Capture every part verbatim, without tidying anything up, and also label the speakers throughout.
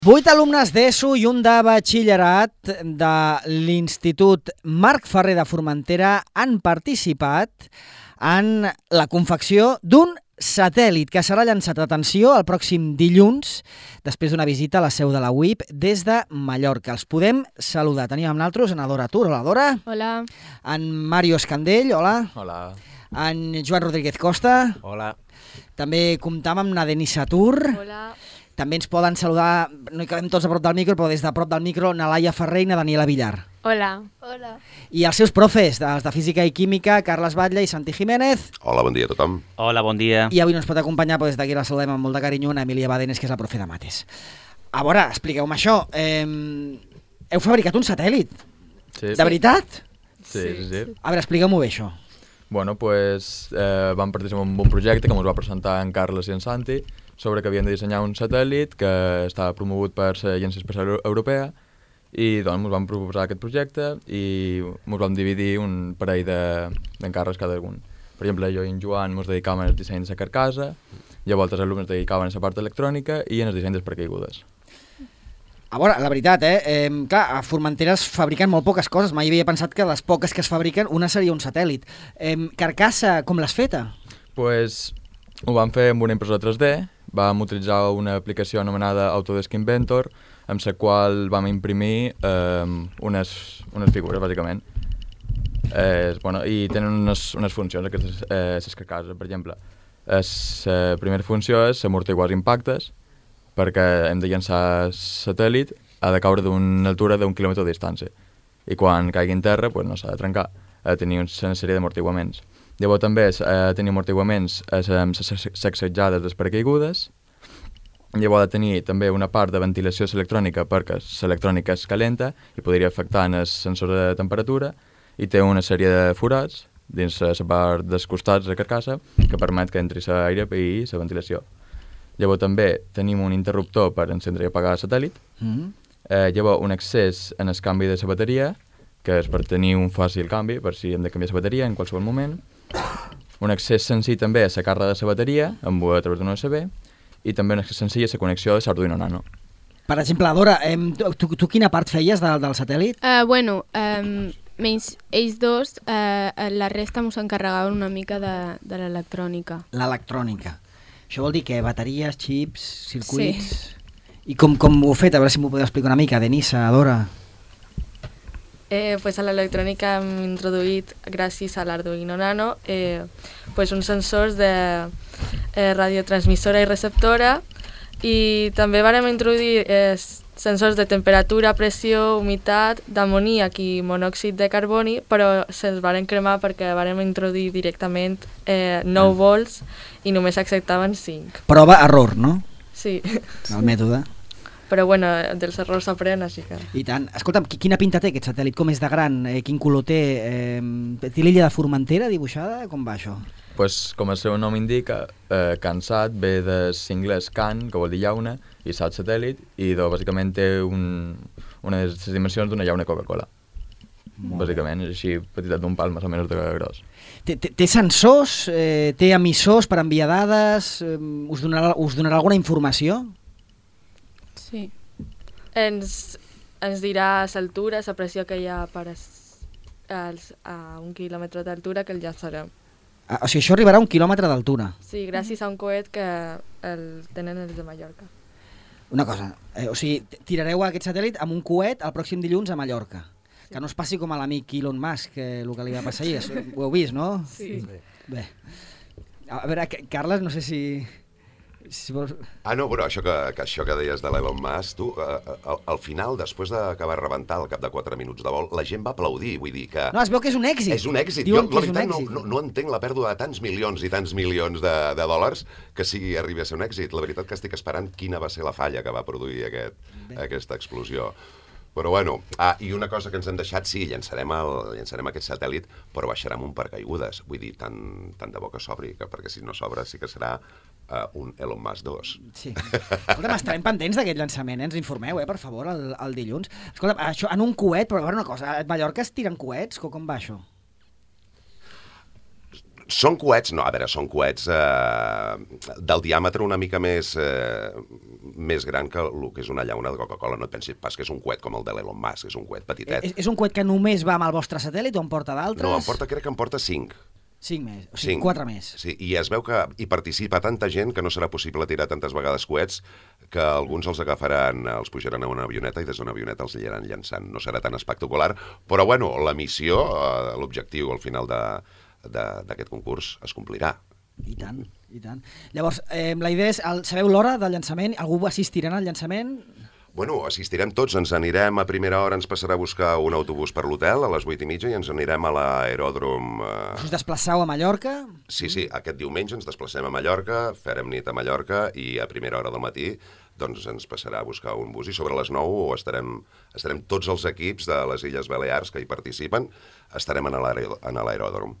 Speaker 1: Vuit alumnes d'ESO i un de batxillerat de l'Institut Marc Ferrer de Formentera han participat en la confecció d'un satèl·lit que serà llançat, atenció, el pròxim dilluns, després d'una visita a la seu de la U I P des de Mallorca. Els podem saludar. Tenim amb nosaltres en Dora Tur. Hola, Dora.
Speaker 2: Hola.
Speaker 1: En Mario Escandell. Hola.
Speaker 3: Hola.
Speaker 1: En Joan Rodríguez Costa.
Speaker 3: Hola.
Speaker 1: També comptam amb na Denisa Tur.
Speaker 2: Hola.
Speaker 1: També ens poden saludar, no hi cabem tots a prop del micro, però des de prop del micro, na Laia Ferrer i na Daniela Villar.
Speaker 2: Hola. Hola. I
Speaker 1: els seus profes, els de Física i Química, Carles Batlle i Santi Jiménez.
Speaker 4: Hola, bon dia a tothom.
Speaker 5: Hola, bon dia.
Speaker 1: I avui no ens pot acompanyar, però des d'aquí la saludem amb molt de carinyo, una Emília Badenes, que és la profe de mates. A veure, expliqueu-me això. Eh, heu fabricat un satèl·lit?
Speaker 3: Sí.
Speaker 1: De veritat?
Speaker 3: Sí, sí, sí.
Speaker 1: A veure, expliqueu-m'ho bé, això.
Speaker 3: Bueno, pues eh, vam participar en un bon projecte que ens va presentar en Carles i en Santi sobre que havien de dissenyar un satèl·lit que estava promogut per l'Agència Espacial Europea i doncs ens vam proposar aquest projecte i ens vam dividir un parell d'encàrrecs de, cada un. Per exemple, jo i en Joan ens dedicàvem al disseny de la carcassa, llavors els alumnes dedicaven a la part electrònica i en el disseny dels paracaigudes.
Speaker 1: A veure, la veritat, eh? eh clar, a Formentera es fabriquen molt poques coses. Mai havia pensat que les poques que es fabriquen, una seria un satèl·lit. Eh, carcassa, com l'has feta?
Speaker 3: Pues ho vam fer amb una impressora tres D, vam utilitzar una aplicació anomenada Autodesk Inventor, amb la qual vam imprimir eh, unes, unes figures, bàsicament. Eh, bueno, I tenen unes, unes funcions, aquestes eh, carcasses. Per exemple, la primera funció és amortiguar impactes, perquè hem de llançar satèl·lit, ha de caure d'una altura d'un quilòmetre de distància. I quan caigui en terra, pues, no s'ha de trencar, ha de tenir una sèrie d'amortiguaments. Llavors també ha de tenir amortiguaments amb les sacsejades dels paracaigudes. Llavors ha de tenir també una part de ventilació electrònica perquè l'electrònica es calenta i podria afectar en el sensor de temperatura i té una sèrie de forats dins la part dels costats de la carcassa que permet que entri l'aire i la ventilació. Llavors també tenim un interruptor per encendre i apagar el satèl·lit. Mm-hmm. eh, llavors un accés en el canvi de la bateria, que és per tenir un fàcil canvi, per si hem de canviar la bateria en qualsevol moment. Un accés senzill també a la càrrega de la bateria, amb a través d'un U S B, i també un accés senzill a la connexió de l'Arduino Nano.
Speaker 1: Per exemple, Dora, eh, tu, tu quina part feies de, del satèl·lit?
Speaker 2: Uh, bueno, um, menys ells dos, uh, la resta m'ho s'encarregaven una mica de, de l'electrònica.
Speaker 1: L'electrònica. Això vol dir que bateries, xips, circuits...
Speaker 2: Sí.
Speaker 1: I com, com ho heu fet? A veure si m'ho podeu explicar una mica, Denisa, Dora.
Speaker 6: Eh, pues a l'electrònica hem introduït, gràcies a l'Arduino Nano, eh, pues uns sensors de eh, radiotransmissora i receptora i també vàrem introduir eh, sensors de temperatura, pressió, humitat, d'amoníac i monòxid de carboni, però se'ls varen cremar perquè vàrem introduir directament eh, nou volts i només acceptaven cinc.
Speaker 1: Prova-error, no?
Speaker 6: Sí.
Speaker 1: El mètode.
Speaker 6: Però bueno, dels errors s'aprèn, així que...
Speaker 1: I tant. Escolta'm, quina pinta té aquest satèl·lit? Com és de gran? Eh, quin color té? Eh, té l'illa de Formentera dibuixada? Com va això?
Speaker 3: Pues, com el seu nom indica, eh, CanSat ve de l'inglès can, que vol dir llauna, i sat satèl·lit, i doncs, bàsicament té un, una de les dimensions d'una llauna Coca-Cola. Bàsicament, és així petitat d'un pal, més o menys de gros.
Speaker 1: Té, té, té sensors? Eh, té emissors per enviar dades? Eh, us, donarà, us donarà alguna informació?
Speaker 6: Sí. Ens, ens dirà l'altura, la pressió que hi ha per es, als, a un quilòmetre d'altura que el llançarem.
Speaker 1: Ah, o sigui, això arribarà a un quilòmetre d'altura?
Speaker 6: Sí, gràcies a un coet que el tenen els de Mallorca.
Speaker 1: Una cosa, eh, o sigui, tirareu aquest satèl·lit amb un coet el pròxim dilluns a Mallorca. Sí. Que no es passi com a l'amic Elon Musk, que el que li va passar ahir, ho heu vist, no?
Speaker 6: Sí.
Speaker 1: Bé. A veure, Carles, no sé si... Si vols...
Speaker 4: Ah, no, però això que, que, això que deies de l'Elon Musk, tu, eh, al, al final, després d'acabar de rebentar al cap de quatre minuts de vol, la gent va aplaudir, vull dir que...
Speaker 1: No, es veu que és un èxit.
Speaker 4: És un èxit.
Speaker 1: Diuen
Speaker 4: jo, la
Speaker 1: és
Speaker 4: veritat,
Speaker 1: un èxit.
Speaker 4: No, no, no entenc la pèrdua de tants milions i tants milions de, de dòlars que sigui arribi a ser un èxit. La veritat que estic esperant quina va ser la falla que va produir aquest, aquesta explosió. Però bueno, ah, i una cosa que ens han deixat, sí, llançarem, el, llançarem aquest satèl·lit, però baixarà amb un paracaigudes. Vull dir, tant, tant de bo que s'obri, que, perquè si no s'obre sí que serà uh, un Elon Musk dos.
Speaker 1: Sí. Escolta'm, estarem pendents d'aquest llançament, eh? Ens informeu, eh, per favor, el, el dilluns. Escolta'm, això en un coet, però a veure una cosa, a Mallorca es tiren coets? Com va això?
Speaker 4: Són coets, no, a veure, són coets eh, del diàmetre una mica més, eh, més gran que el que és una llauna de Coca-Cola. No et pensis pas que és un coet com el de l'Elon Musk, és un coet petitet.
Speaker 1: És, és un coet que només va amb el vostre satèl·lit o en porta d'altres?
Speaker 4: No, em porta, crec que em porta cinc.
Speaker 1: Cinc més, o sigui,
Speaker 4: Cinc.
Speaker 1: quatre més.
Speaker 4: Sí, i es veu que hi participa tanta gent que no serà possible tirar tantes vegades coets que alguns els agafaran, els pujaran a una avioneta i des d'una avioneta els aniran llançant. No serà tan espectacular, però bueno, la missió, eh, l'objectiu al final de d'aquest concurs es complirà.
Speaker 1: I tant, i tant. Llavors, eh, la idea és, el, sabeu l'hora del llançament? Algú assistirà al llançament?
Speaker 4: Bueno, assistirem tots, ens anirem a primera hora, ens passarà a buscar un autobús per l'hotel a les vuit i mitja i ens anirem a l'aeròdrom... Eh...
Speaker 1: Us desplaçau a Mallorca?
Speaker 4: Sí, sí, aquest diumenge ens desplacem a Mallorca, farem nit a Mallorca i a primera hora del matí doncs ens passarà a buscar un bus i sobre les nou estarem, estarem tots els equips de les Illes Balears que hi participen, estarem en l'aeròdrom.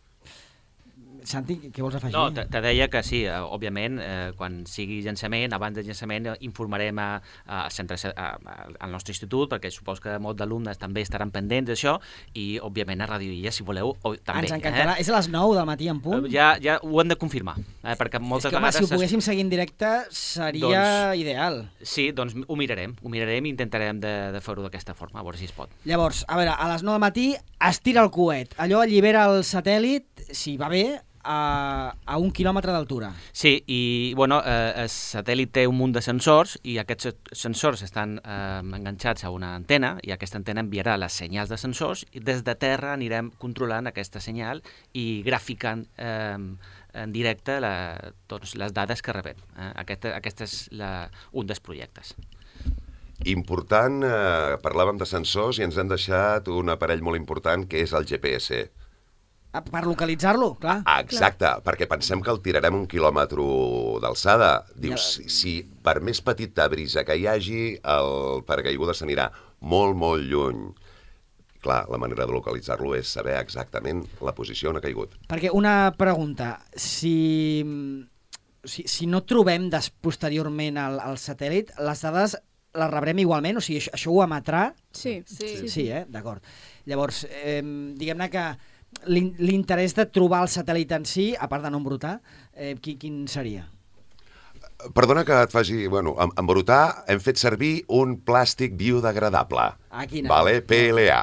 Speaker 1: Santi, què vols afegir?
Speaker 5: No, te, te deia que sí, eh, òbviament, eh, quan sigui llançament, abans del llançament, eh, informarem a, a, centre, a, a, al nostre institut, perquè supos que molts d'alumnes també estaran pendents d'això, i, òbviament, a Radio Illa, si voleu, o, també.
Speaker 1: Ens encantarà. Eh? És a les nou del matí en punt?
Speaker 5: Ja, ja ho hem de confirmar, eh, perquè moltes
Speaker 1: és que, home,
Speaker 5: vegades...
Speaker 1: si ho poguéssim seguir en directe, seria doncs, ideal.
Speaker 5: Sí, doncs ho mirarem, ho mirarem i intentarem de, de fer-ho d'aquesta forma, a veure si es pot.
Speaker 1: Llavors, a veure, a les nou del matí es tira el coet, allò allibera el satèl·lit, si va bé, A, a un quilòmetre d'altura.
Speaker 5: Sí, i bueno, eh, el satèl·lit té un munt de sensors i aquests sensors estan eh, enganxats a una antena i aquesta antena enviarà les senyals de sensors i des de terra anirem controlant aquesta senyal i graficant eh, en directe la, doncs, les dades que rebem. Eh? Aquest, aquest és la, un dels projectes.
Speaker 4: Important, eh, parlàvem de sensors i ens han deixat un aparell molt important que és el G P S.
Speaker 1: Per localitzar-lo, clar.
Speaker 4: Ah, exacte, clar. Perquè pensem que el tirarem un quilòmetre d'alçada. Dius, si, si per més petita brisa que hi hagi, el paracaigudes s'anirà molt, molt lluny. Clar, la manera de localitzar-lo és saber exactament la posició on ha caigut.
Speaker 1: Perquè una pregunta, si, si, si no trobem des, posteriorment el, el satèl·lit, les dades les rebrem igualment? O sigui, això, això ho emetrà?
Speaker 2: Sí.
Speaker 1: Sí, sí, sí eh? D'acord. Llavors, eh, diguem-ne que l'interès de trobar el satèl·lit en si, a part de no embrutar, eh, quin, quin seria?
Speaker 4: Perdona que et faci... Bueno, en, en embrutar hem fet servir un plàstic biodegradable.
Speaker 1: Ah, quina?
Speaker 4: Vale? P L A.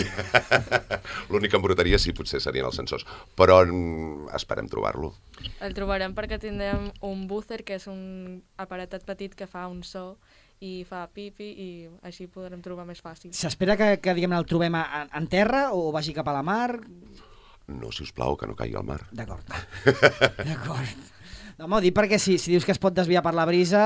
Speaker 4: L'únic que embrutaria sí potser serien els sensors. Però esperem trobar-lo.
Speaker 6: El trobarem perquè tindrem un buzzer, que és un aparatet petit que fa un so i fa pipi i així podrem trobar més fàcil.
Speaker 1: S'espera que, que diguem, el trobem a, en terra o vagi cap a la mar?
Speaker 4: No, si us plau, que no caigui al mar.
Speaker 1: D'acord. D'acord. No, m'ho dic perquè si, si dius que es pot desviar per la brisa...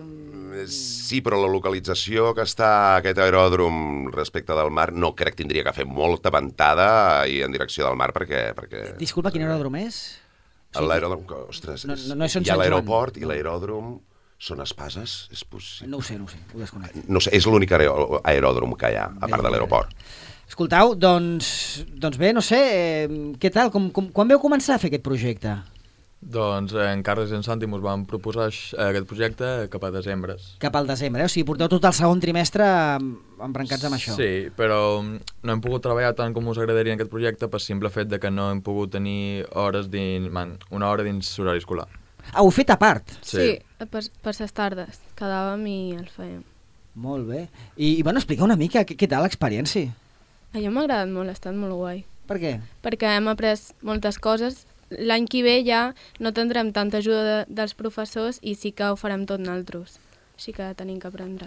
Speaker 4: Sí, però la localització que està aquest aeròdrom respecte del mar no crec que tindria que fer molta ventada i en direcció del mar perquè... perquè...
Speaker 1: Disculpa, quin aeròdrom és?
Speaker 4: L'aeròdrom, ostres,
Speaker 1: no, no, no és
Speaker 4: hi ha l'aeroport i l'aeròdrom... Són espases? És possible?
Speaker 1: No ho sé, no ho sé, ho desconec.
Speaker 4: No sé, és l'únic aeròdrom que hi ha, a part de l'aeroport.
Speaker 1: Escoltau, doncs, doncs bé, no sé, eh, què tal? Com, com, quan veu començar a fer aquest projecte?
Speaker 3: Doncs en Carles i en Santi ens van proposar aquest projecte cap a desembre.
Speaker 1: Cap al desembre, eh? O sigui, porteu tot el segon trimestre embrancats amb això.
Speaker 3: Sí, però no hem pogut treballar tant com us agradaria en aquest projecte per simple fet de que no hem pogut tenir hores dins, man, una hora dins l'horari escolar.
Speaker 1: Ah, ho heu fet a part?
Speaker 2: Sí, sí per, per ses tardes. Quedàvem i el fèiem.
Speaker 1: Molt bé. I, i bueno, explica una mica, què, què tal l'experiència?
Speaker 2: A mi m'ha agradat molt, ha estat molt guai.
Speaker 1: Per què?
Speaker 2: Perquè hem après moltes coses. L'any que ve ja no tindrem tanta ajuda de, dels professors i sí que ho farem tot nosaltres. Així que tenim que aprendre.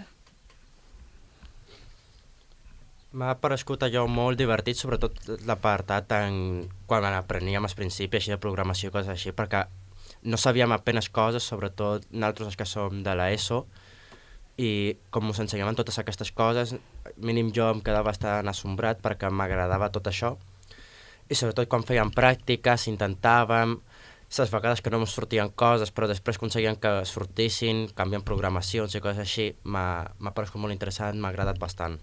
Speaker 7: M'ha paregut allò molt divertit, sobretot l'apartat en... quan apreníem al principi, així de programació, coses així, perquè no sabíem apenes coses, sobretot nosaltres que som de l'ESO, i com ens ensenyaven totes aquestes coses, mínim jo em quedava bastant assombrat perquè m'agradava tot això, i sobretot quan fèiem pràctiques, intentàvem, les vegades que no ens sortien coses, però després aconseguien que sortissin, canviant programacions i coses així, m'ha paregut molt interessant, m'ha agradat bastant.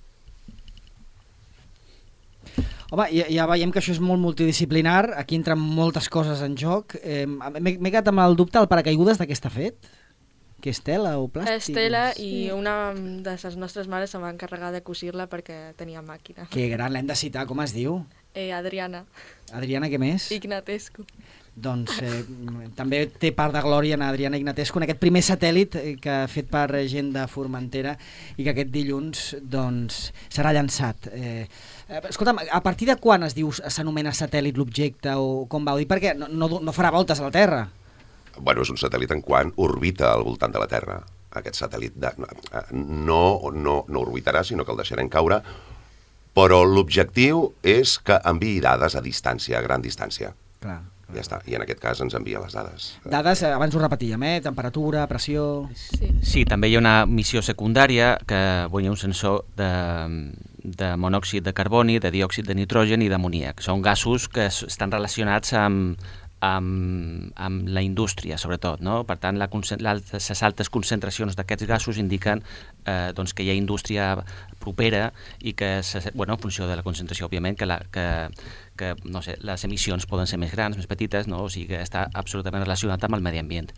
Speaker 1: Home, ja, ja veiem que això és molt multidisciplinar, aquí entren moltes coses en joc. Eh, M'he quedat amb el dubte, el paracaigudes de què està fet? Que és tela o plàstic?
Speaker 6: És tela i una de les nostres mares se va encarregar de cosir-la perquè tenia màquina.
Speaker 1: Que gran, l'hem de citar, com es diu?
Speaker 6: Eh, Adriana.
Speaker 1: Adriana, què més?
Speaker 6: Ignatescu.
Speaker 1: Doncs eh, també té part de glòria en Adriana Ignatescu en aquest primer satèl·lit que ha fet per gent de Formentera i que aquest dilluns doncs, serà llançat. Eh, escolta'm, a partir de quan es diu s'anomena satèl·lit l'objecte o com vau dir? Perquè no, no, no farà voltes a la Terra.
Speaker 4: Bueno, és un satèl·lit en quant orbita al voltant de la Terra. Aquest satèl·lit de, no, no, no orbitarà, sinó que el deixarem caure, però l'objectiu és que enviï dades a distància, a gran distància.
Speaker 1: Clar.
Speaker 4: Ja està, i en aquest cas ens envia les dades.
Speaker 1: Dades, abans ho repetíem, eh? Temperatura, pressió...
Speaker 6: Sí.
Speaker 5: Sí, també hi ha una missió secundària que bueno, hi ha un sensor de, de monòxid de carboni, de diòxid de nitrogen i d'amoníac. Són gasos que estan relacionats amb, amb, amb la indústria, sobretot. No? Per tant, la, les altes concentracions d'aquests gasos indiquen eh, doncs, que hi ha indústria propera i que, bueno, en funció de la concentració, òbviament, que, la, que, que no sé, les emissions poden ser més grans, més petites, no? O sigui que està absolutament relacionat amb el medi ambient.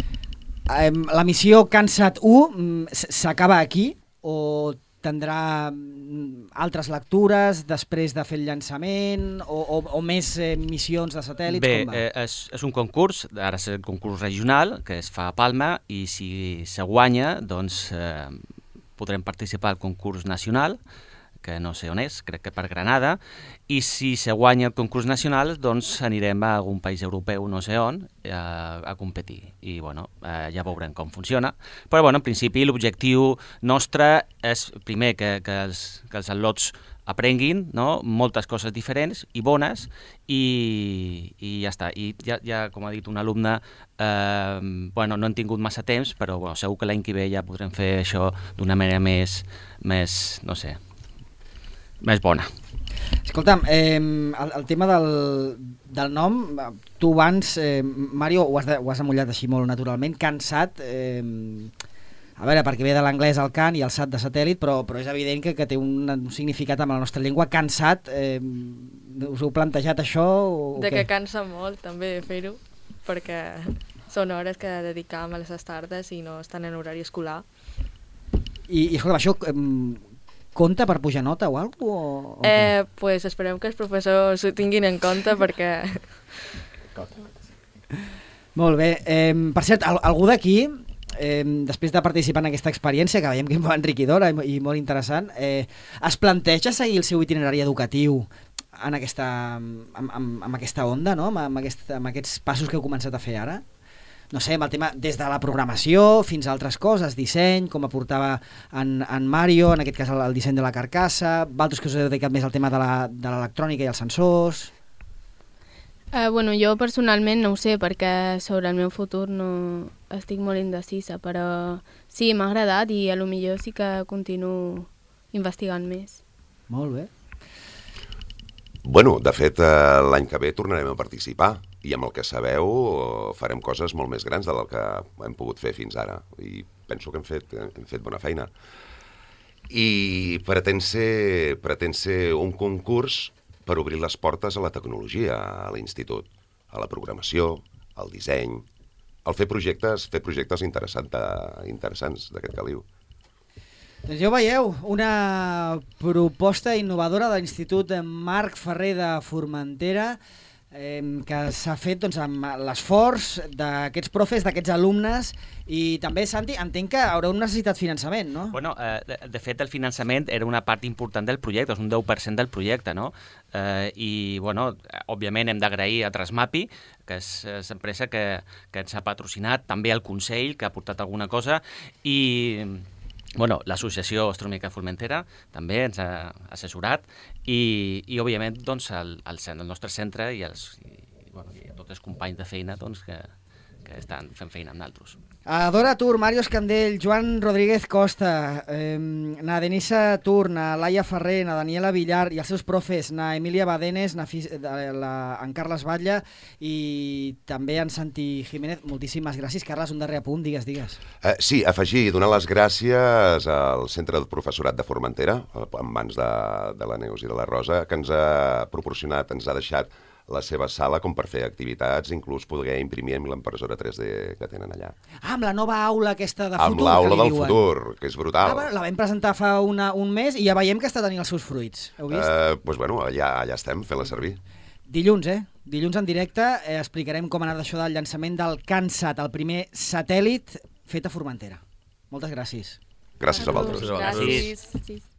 Speaker 1: La missió CANSAT u s'acaba aquí o tindrà altres lectures després de fer el llançament o, o, o més eh, missions de satèl·lits?
Speaker 5: Bé,
Speaker 1: com va?
Speaker 5: eh, és, és un concurs, ara és el concurs regional que es fa a Palma i si se guanya doncs eh, podrem participar al concurs nacional, que no sé on és, crec que per Granada, i si se guanya el concurs nacional, doncs anirem a algun país europeu, no sé on, a, a competir. I bueno, eh, ja veurem com funciona. Però bueno, en principi l'objectiu nostre és, primer, que, que, els, que els al·lots aprenguin, no? Moltes coses diferents i bones, i, i ja està. I ja, ja, com ha dit un alumne, eh, bueno, no hem tingut massa temps, però bueno, segur que l'any que ve ja podrem fer això d'una manera més, més, no sé, més bona.
Speaker 1: Escolta'm, eh, el, el tema del, del nom, tu abans, eh, Mario, ho has, de, ho has amollat així molt naturalment, CANSAT, eh, a veure, perquè ve de l'anglès al CAN i el SAT de satèl·lit, però, però és evident que, que té un, un significat amb la nostra llengua. CANSAT, eh, us heu plantejat això? O,
Speaker 6: de
Speaker 1: o
Speaker 6: que
Speaker 1: què?
Speaker 6: cansa molt també fer-ho, perquè són hores que dedicam a les tardes i no estan en horari escolar.
Speaker 1: I, i escolta, això eh, compta per pujar nota o alguna cosa? O, o
Speaker 6: Eh, pues esperem que els professors ho tinguin en compte perquè...
Speaker 1: Molt bé. Eh, per cert, al, algú d'aquí, eh, després de participar en aquesta experiència, que veiem que és molt enriquidora i, i molt interessant, eh, es planteja seguir el seu itinerari educatiu en aquesta, amb, amb, amb aquesta onda, no? amb, amb, aquest, amb aquests passos que heu començat a fer ara? No sé, amb el tema des de la programació fins a altres coses, disseny, com aportava en, en Mario, en aquest cas el, el disseny de la carcassa, vosaltres que us heu dedicat més al tema de l'electrònica i els sensors...
Speaker 2: Uh, bueno, jo personalment no ho sé perquè sobre el meu futur no estic molt indecisa, però sí, m'ha agradat i a lo millor sí que continuo investigant més.
Speaker 1: Molt bé.
Speaker 4: Bueno, de fet, eh, l'any que ve tornarem a participar i amb el que sabeu farem coses molt més grans del que hem pogut fer fins ara i penso que hem fet, hem fet bona feina. I pretén ser, pretén ser un concurs per obrir les portes a la tecnologia, a l'institut, a la programació, al disseny, al fer projectes, fer projectes interessant, interessants d'aquest caliu.
Speaker 1: Doncs ja ho veieu, una proposta innovadora de l'Institut Marc Ferrer de Formentera eh, que s'ha fet doncs, amb l'esforç d'aquests profes, d'aquests alumnes i també, Santi, entenc que haureu necessitat finançament, no?
Speaker 5: Bueno, eh, de, de fet, el finançament era una part important del projecte, és un deu per cent del projecte, no? Eh, I, bueno, òbviament hem d'agrair a Trasmapi, que és l'empresa que, que ens ha patrocinat, també al Consell, que ha portat alguna cosa, i... Bueno, l'associació Astronòmica Formentera també ens ha assessorat i, i òbviament, doncs, el, el, el nostre centre i, els, i, bueno, i tots els companys de feina doncs, que, que estan fent feina amb nosaltres.
Speaker 1: Dora Tur, Mario Escandell, Joan Rodríguez Costa, eh, na Denisa Tur, na Laia Ferrer, na Daniela Villar i els seus profes, na Emília Badenes, na Fis, la, en Carles Batlle i també en Santi Jiménez. Moltíssimes gràcies. Carles, un darrer apunt, digues, digues.
Speaker 4: Eh, sí, afegir, donar les gràcies al Centre de Professorat de Formentera, en mans de, de la Neus i de la Rosa, que ens ha proporcionat, ens ha deixat la seva sala com per fer activitats, inclús poder imprimir amb la impressora tres D que tenen allà.
Speaker 1: Ah, amb la nova aula aquesta de
Speaker 4: Amb
Speaker 1: futur,
Speaker 4: l'aula
Speaker 1: que li
Speaker 4: del
Speaker 1: diuen.
Speaker 4: futur, que és brutal.
Speaker 1: Ah, bueno, la vam presentar fa una, un mes i ja veiem que està tenint els seus fruits. Heu vist?
Speaker 4: Eh, doncs bueno, allà, allà estem, fent-la servir.
Speaker 1: Dilluns, eh? Dilluns en directe eh, explicarem com ha anat això del llançament del CanSat, el primer satèl·lit fet a Formentera. Moltes gràcies.
Speaker 4: Gràcies a vosaltres.
Speaker 3: Gràcies.
Speaker 6: Gràcies.